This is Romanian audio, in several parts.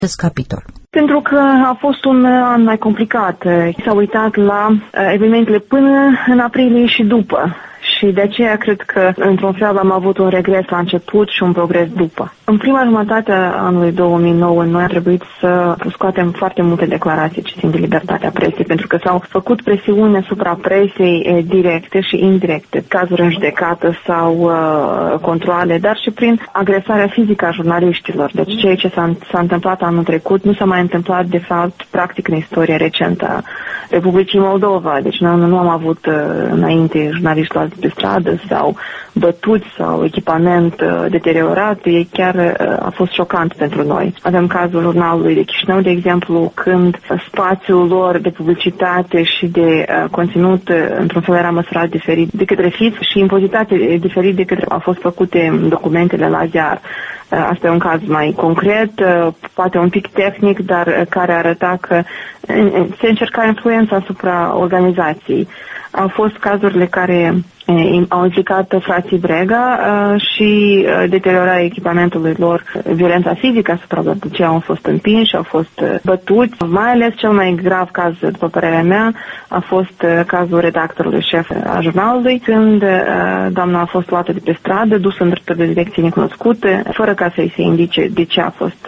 acest capitol? Pentru că a fost un an mai complicat. S-a uitat la evenimentele până în aprilie și după. Și de aceea cred că, într-un fel, am avut un regres la început și un progres după. În prima jumătate a anului 2009, noi a trebuit să scoatem foarte multe declarații ce țin de libertatea presei, pentru că s-au făcut presiuni asupra presei directe și indirecte, cazuri în judecată sau controale, dar și prin agresarea fizică a jurnaliștilor. Deci ceea ce s-a întâmplat anul trecut nu s-a mai întâmplat, de fapt, practic în istoria recentă a Republicii Moldova. Deci noi nu am avut înainte jurnaliști luați pe stradă sau bătuți sau echipament deteriorat. Chiar a fost șocant pentru noi. Avem cazul Jurnalului de Chișinău, de exemplu, când spațiul lor de publicitate și de conținut într-un fel era măsurat diferit de către FIS și impozitate diferit de către au fost făcute documentele la ziar. Asta e un caz mai concret, poate un pic tehnic, dar care arăta că se încerca influența asupra organizației. Au fost cazurile care au implicat frații Brega și deteriorarea echipamentului lor, violența fizică asupra lor, după ce au fost împinși, au fost bătuți. Mai ales cel mai grav caz, după părerea mea, a fost cazul redactorului șef a jurnalului, când doamna a fost luată de pe stradă, dusă în de direcții necunoscute, fără ca să-i se indice de ce a fost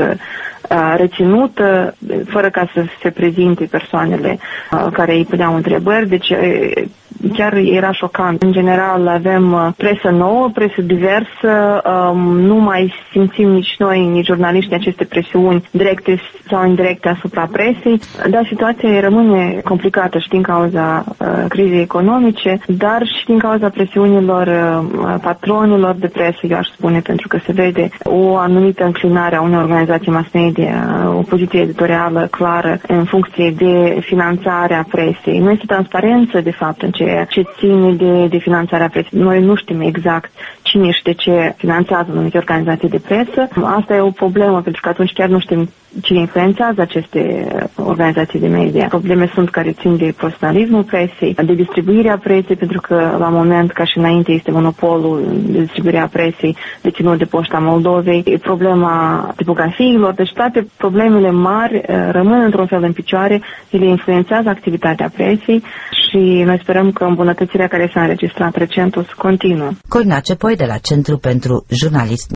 reținută, fără ca să se prezinte persoanele care îi puneau întrebări. Deci chiar era șocant. În general avem presă nouă, presă diversă, nu mai simțim nici noi, nici jurnaliștii aceste presiuni directe sau indirecte asupra presei, dar situația rămâne complicată și din cauza crizei economice, dar și din cauza presiunilor patronilor de presă, eu aș spune, pentru că se vede o anumită înclinare a unei organizații mass media, o poziție editorială clară în funcție de finanțarea presei. Nu este transparență, de fapt, în ceea ce ține de finanțarea presei. Noi nu știm exact cine și de ce finanțează anumite organizații de presă. Asta e o problemă, pentru că atunci chiar nu știm cine influențează aceste organizații de media. Probleme sunt care țin de profesionalismul presei, de distribuirea presei, pentru că la moment, ca și înainte, este monopolul de distribuirea presei deținut de Poșta Moldovei, e problema tipografiilor, deci toate problemele mari rămân într-un fel în picioare, ele influențează activitatea presei și noi sperăm că îmbunătățirea care s-a înregistrat recent o să continuă. Corina Cepoi de la Centru pentru Jurnalism